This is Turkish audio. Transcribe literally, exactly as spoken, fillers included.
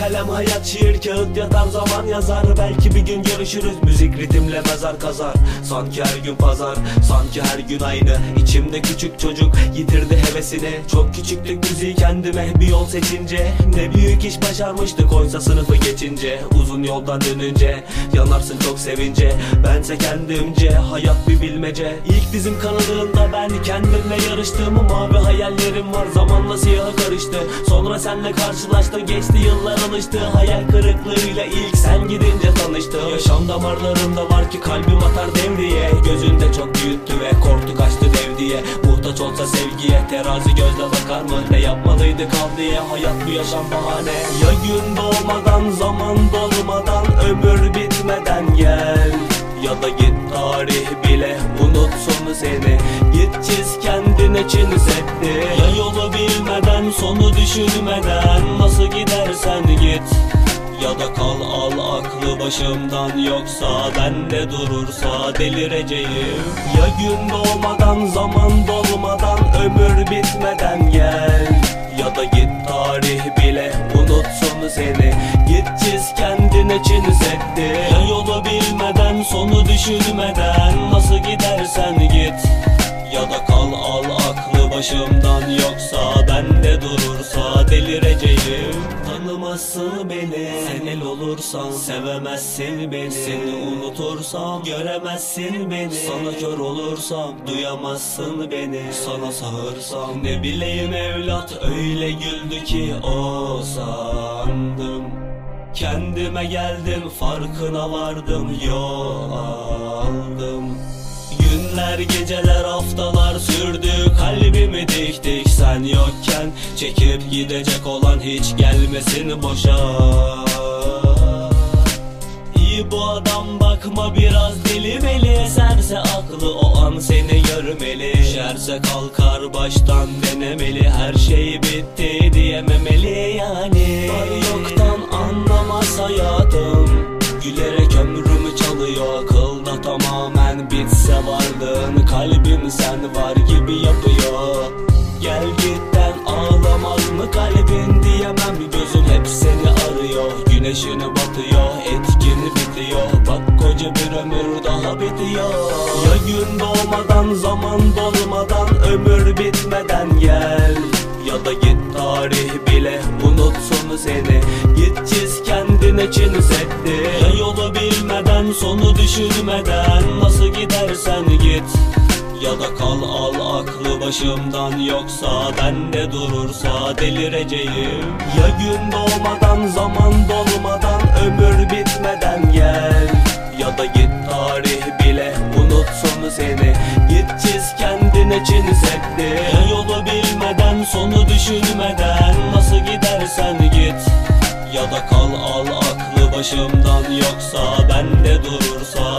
kalem hayat, şiir kağıt yatar, zaman yazar. Belki bir gün görüşürüz, müzik ritimle mezar kazar. Sanki her gün pazar, sanki her gün aynı. İçimde küçük çocuk yitirdi hevesini. Çok küçüktük müziği kendime bir yol seçince. Ne büyük iş başarmıştık oysa sınıfı geçince. Uzun yoldan dönünce yanarsın çok sevince. Bense kendimce hayat bir bilmece. İlk dizim kanadığında ben kendimle yarıştığımı, mavi hayallerim var zamanla siyaha karıştı. Sonra senle karşılaştım, geçti yıllar alıştı. Hayal kırıklığıyla ilk sen gidince tanıştım. Yaşam damarlarımda var ki kalbim atar devriye. Gözünde çok büyüttü ve korktu kaçtı dev diye. Muhtaç olsa sevgiye terazi gözle bakar mı? Ne yapmalıydı kal diye, hayat bu yaşam bahane. Ya gün doğmadan, zaman dolmadan, ömür bitmeden gel. Ya da git tarih bile unutsun seni. Git çiz kendine Çin Seddi. Ya yolu bilmeden, sonu düşünmeden, nasıl gidersen git. Ya da kal al aklı başımdan, yoksa bende durursa delireceğim. Ya gün doğmadan, zaman dolmadan, ömür bitmeden gel. Ya da git tarih bile unutsun seni. Git çiz kendine Çin Seddi. Ya yolu bilmeden, sonu düşünmeden, nasıl gidersen git. Ya da kal al aklı başımdan, yoksa bende durursa delireceğim. Tanımazsın beni, sen el olursan, sevemezsin beni. Seni unutursam, göremezsin beni. Sana kör olursam, duyamazsın beni. Sana sağırsam, ne bileyim evlat öyle güldü ki o sandım. Kendime geldim, farkına vardım, yol aldım. Günler, geceler, haftalar sürdü, kalbimi diktik sen yokken. Çekip gidecek olan hiç gelmesin boşa. İyi bu adam bakma biraz deli meli. Eserse aklı o an seni görmeli. Şerse kalkar baştan denemeli. Her şey bitti diyememeli yani. Var yoktan anlamaz hayatım. Gülerek ömrümü çalıyor, akılda tamamen bitse varlığın. Kalbim sen var gibi yapıyor. Gel gitten ağlamaz mı kalbin diyemem. Gözüm hep seni arıyor. Güneşini batıyor, etkin bitiyor. Bak koca bir ömür daha bitiyor. Ya gün doğmadan, zaman dolmadan, ömür bitmeden gel. Ya da git tarih bile unutsun seni. Git çiz kendine Çin Seddi. Ya yolu bilmeden, sonu düşünmeden, nasıl gidersen git. Ya da kal al aklı başımdan, yoksa bende durursa delireceğim. Ya gün doğmadan, zaman dolmadan, ömür bitmeden gel. Ya da git tarih bile unutsun seni. Git çiz kendine Çin Seddi. Ya yolu bilmeden, sonu düşünmeden, nasıl gidersen git. Ya da kal al aklı başımdan, yoksa bende durursa